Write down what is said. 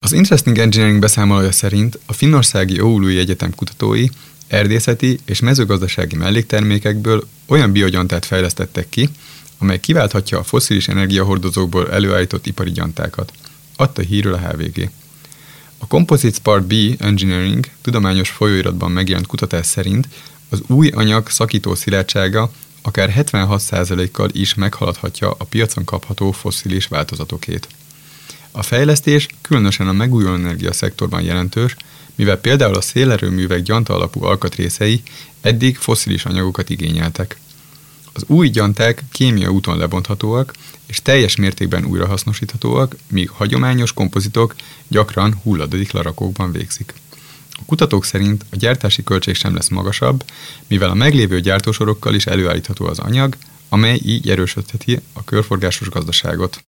Az Interesting Engineering beszámolója szerint a finnországi Oului Egyetem kutatói erdészeti és mezőgazdasági melléktermékekből olyan biogyantát fejlesztettek ki, amely kiválthatja a fosszilis energiahordozókból előállított ipari gyantákat. Adta hírül a HVG. A Composites Part B Engineering tudományos folyóiratban megjelent kutatás szerint az új anyag szakító szilárdsága akár 76%-kal is meghaladhatja a piacon kapható fosszilis változatokét. A fejlesztés különösen a megújuló energia szektorban jelentős, mivel például a szélerőművek gyanta alapú alkatrészei eddig fosszilis anyagokat igényeltek. Az új gyanták kémia úton lebonthatóak és teljes mértékben újrahasznosíthatóak, míg hagyományos kompozitok gyakran hulladék lerakókban végzik. A kutatók szerint a gyártási költség sem lesz magasabb, mivel a meglévő gyártósorokkal is előállítható az anyag, amely így erősítheti a körforgásos gazdaságot.